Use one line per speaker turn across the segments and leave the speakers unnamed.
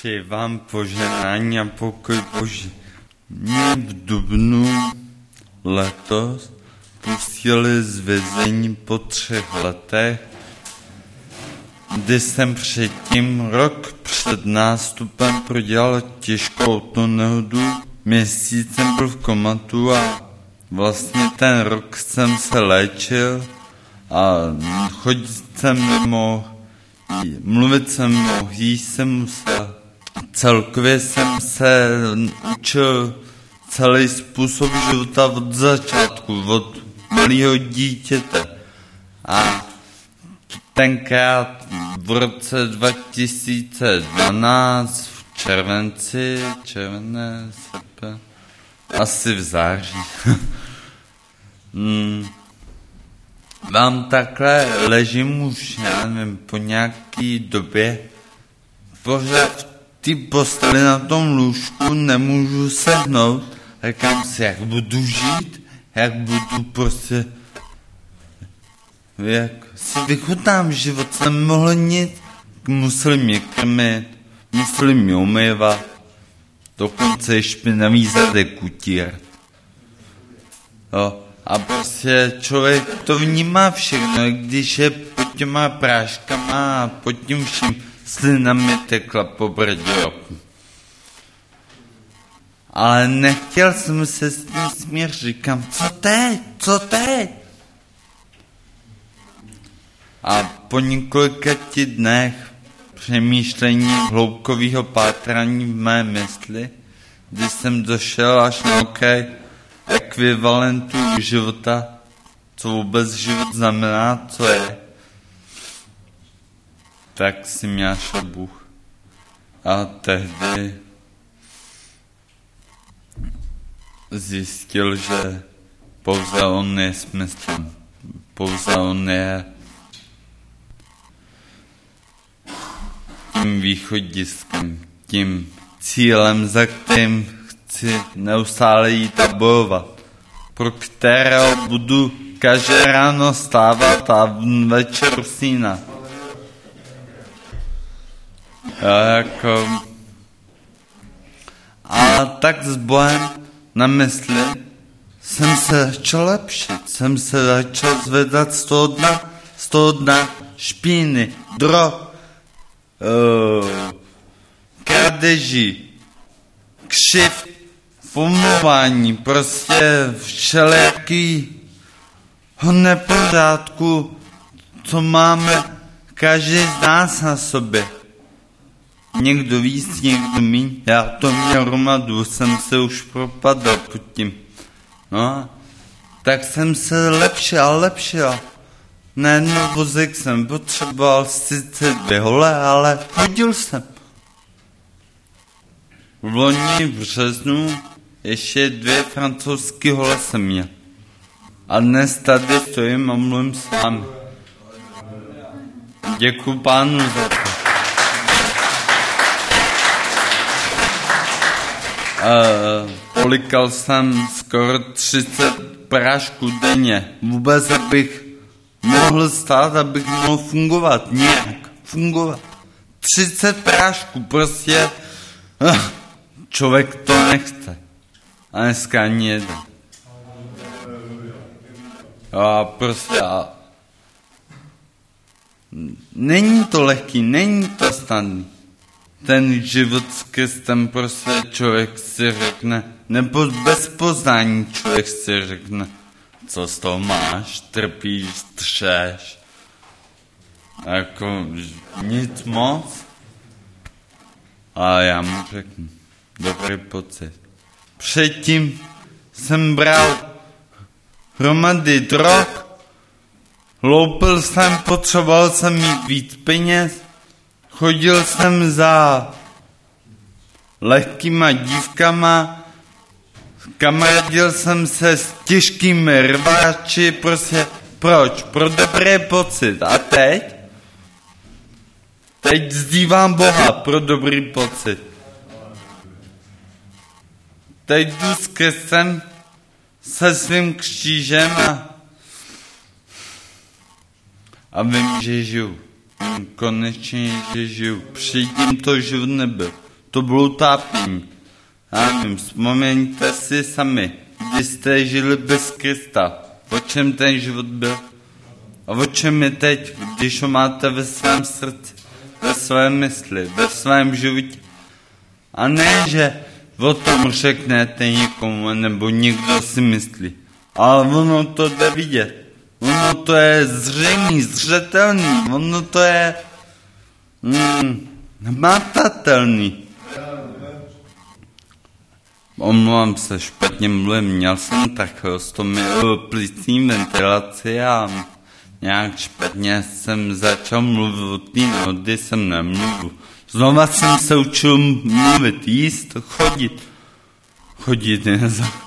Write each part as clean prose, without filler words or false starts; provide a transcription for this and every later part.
Přeji vám požehnání a pokoj Boží. Mě v dubnu letos pustili z vězení po 3 letech, kdy jsem předtím rok před nástupem prodělal těžkou autonehodu. Měsíc jsem byl v komatu a vlastně ten rok jsem se léčil a chodit jsem nemohl, mluvit jsem mohl, jíst jsem musel. Celkově jsem se učil celý způsob života od začátku, od malého dítěte. A tenkrát v roce 2012 v červenec, srpen, asi v září, vám takhle ležím už, já nevím, po nějaký době, pořád v té posteli na tom lůžku nemůžu sehnout, říkám si, jak budu žít, jak budu prostě, jak si vychutnám život, jsem mohl nic, museli mě krmit, museli mě umývat, dokonce i špinavý zadek utírat. A prostě člověk to vnímá všechno, když je pod těma práškama a pod tím vším slina mi tekla po brdě. Ale nechtěl jsem se s tím smířit, říkám, co teď? A po několika dnech přemýšlení hloubkového pátrání v mé mysli, kdy jsem došel až na okraj ekvivalentu života, co vůbec život znamená, co je, tak si mě našel Bůh. A tehdy zjistil, že pouze on je smyslem, pouze on je tím východiskem, tím cílem, za kterým chci neustále jít a bojovat, pro kterého budu každé ráno stávat a večer usínat. A tak s Bohem na mysli jsem se začal lepšit, jsem se začal zvedat z toho dna špíny, drog, krádeží, křivd, pomlouvání, prostě všelijakýho nepořádku, co máme každý z nás na sobě. Někdo víc, někdo míň. Já to měl hromadu, jsem se už propadl pod tím. No, tak jsem se lepšil. Na jednou vozek jsem potřeboval sice 2 hole, ale chodil jsem. V loni v březnu ještě 2 francouzské hole jsem měl. A dnes tady stojím a mluvím s vámi. Děkuji Pánu za to. Polikal jsem skoro 30 prášků denně. Vůbec abych mohl stát, abych mohl fungovat, nějak fungovat. 30 prášků, prostě člověk to nechce. A dneska ani jeden. A prostě není to lehký, není to snadný. Ten život s Kristem prostě člověk si řekne, nebo bez poznání člověk si řekne, co z toho máš, trpíš, třeš. Jako nic moc. A já mu řeknu, dobrý pocit. Předtím jsem bral hromady drog, loupil jsem, potřeboval jsem mít víc peněz, chodil jsem za lehkýma dívkama, kamarádil jsem se s těžkými rváči, prostě proč? Pro dobrý pocit. A teď? Teď vzdívám Boha pro dobrý pocit. Teď jdu s Kristem se svým křížem a vím, že žiju. Konečně, že žiju. Předtím to život nebyl. to bylo utápění. Já nevím, vzpomeňte si sami, kdy jste žili bez Krista, o čem ten život byl a o čem je teď, když ho máte ve svém srdci, ve svém mysli, ve svém životě. A ne, že o tom řeknete někomu, nebo někdo si myslí, ale ono to jde vidět. Ono to je zřejmý, zřetelný, ono to je hmatatelný. Omlouvám se, špatně mluvím, měl jsem tak plicní ventilaci a nějak špatně jsem začal mluvit od té noty, jsem nemluvil. Znova jsem se učil mluvit, jíst, chodit,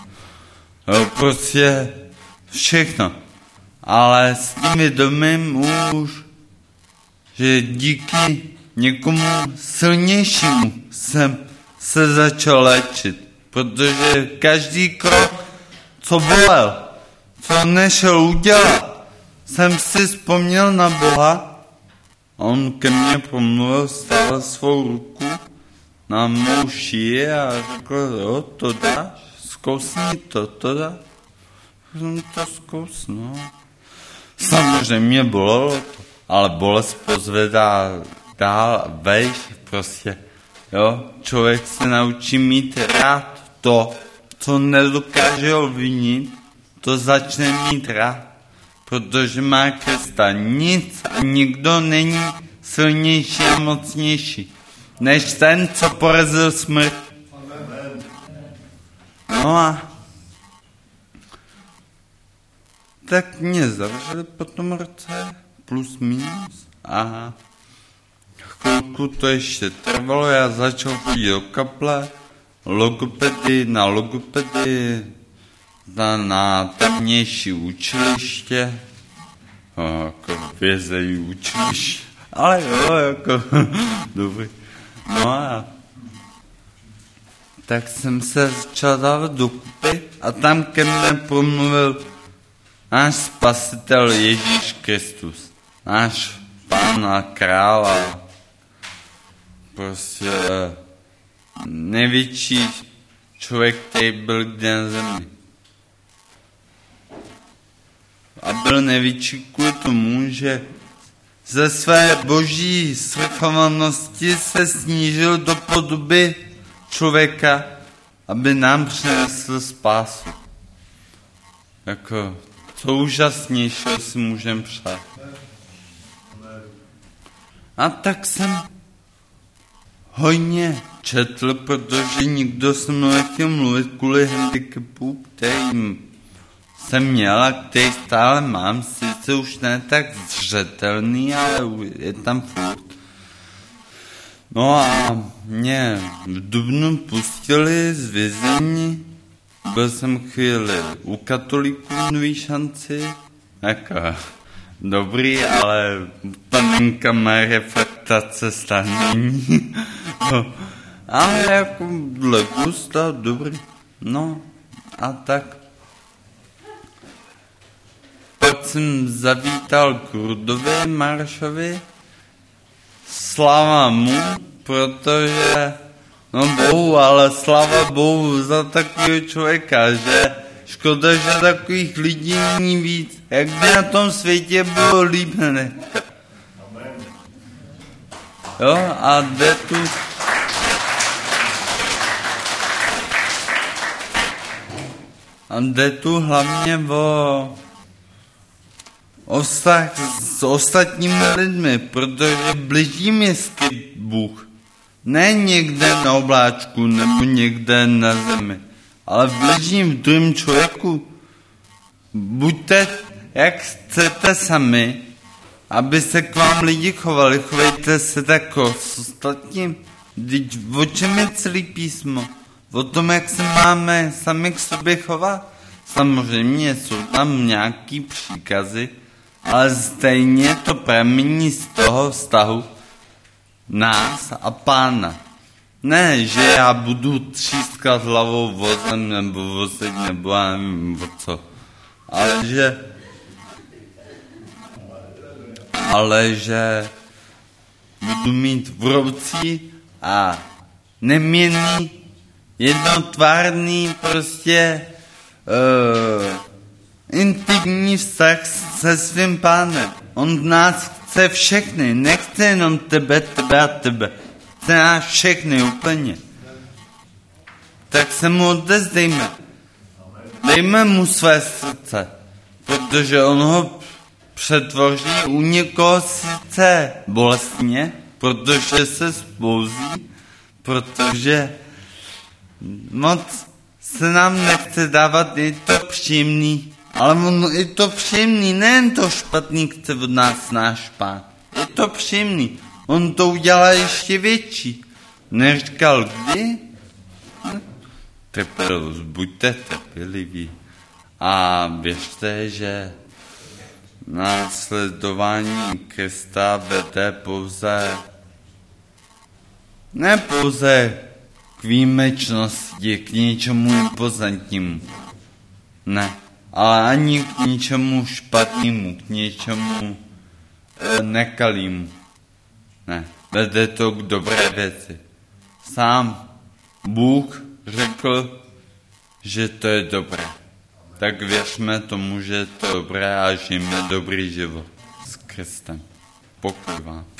prostě všechno. Ale s tím vědomím už, že díky někomu silnějšímu jsem se začal léčit. Protože každý krok, co bolel, co nešel udělat, jsem si vzpomněl na Boha. On ke mně promluvil, stavil svou ruku na mou šíji a řekl, jo, to dáš, zkousni to dáš. Jsem to zkousnul. Samozřejmě bolelo to, ale bolest pozvedá dál a vejš, prostě, jo, člověk se naučí mít rád to, co nedokáže obvinit, to začne mít rád, protože má Krista. Nic a nikdo není silnější a mocnější, než ten, co porazil smrt. No a tak mě zavřeli po tom roce, plus minus, a chvilku to ještě trvalo, já začal chodit do kaple, na logopedii, na tamnější učiliště, jako vězejí učiliště, ale jo, jako dobrý. No a tak jsem se začal dávat dokupy a tam ke mně promluvil náš spasitel Ježíš Kristus, náš pán a král a prostě největší člověk, který byl kdy na zemi. A byl největší kvůli tomu, že ze své boží svrchovanosti se snížil do podoby člověka, aby nám přinesl spásu. Jako, co úžasnějšího si můžeme přát. A tak jsem hojně četl, protože nikdo se mnou nechtěl mluvit kvůli handicapu, který jsem měl a který stále mám, sice už ne tak zřetelný, ale je tam furt. No a mě v dubnu pustili z vězení, byl jsem chvíli u katolíků Nový Šanci, jako dobrý, ale panenka Marie fakt ta cesta není. No, ale jako dle gusta, dobrý, no a tak. Pak jsem zavítal k Rudovi Maršovi, sláva mu, protože, no bohu, ale sláva bohu za takového člověka, že škoda, že takových lidí není víc, jak by na tom světě bylo líp hned. Jo, a jde tu hlavně o vztah s ostatními lidmi, protože blíží mě skryt Bůh. Ne někde na obláčku nebo někde na zemi, ale blíží v druhém člověku. Buďte, jak chcete sami, aby se k vám lidi chovali, chovejte se tak s ostatním. Vždyť o čem je celý písmo? O tom, jak se máme sami k sobě chovat? Samozřejmě jsou tam nějaký příkazy, ale stejně to pramení z toho vztahu nás a Pána. Ne, že já budu třískat hlavou vozem nebo vozit, nebo já nevím o co. Ale že budu mít vroucí a neměnný, jednotvárný, prostě intimní vztah se svým Pánem. On v nás chce všechny, nechce jenom tebe a tebe. Chce nás všechny úplně. Tak se mu odezdejme. Dejme mu své srdce, protože on ho přetvoří u někoho sice bolestně, protože se spouzí, protože moc se nám nechce dávat i to příjemný, ale on i to příjemný, nejen to špatný chce od nás náš Pán. Je to příjemný, on to udělá ještě větší. Neříkal kdy? Trpělivost, buďte trpěliví a věřte, že následování Krista vede ne pouze k výjimečnosti, k něčemu impozantnímu, ne, ale ani k něčemu špatnému, k něčemu nekalýmu, ne, vede to k dobré věci. Sám Bůh řekl, že to je dobré. Tak věřme tomu, že je to dobré a žijeme dobrý život s Kristem. Pokoj vám.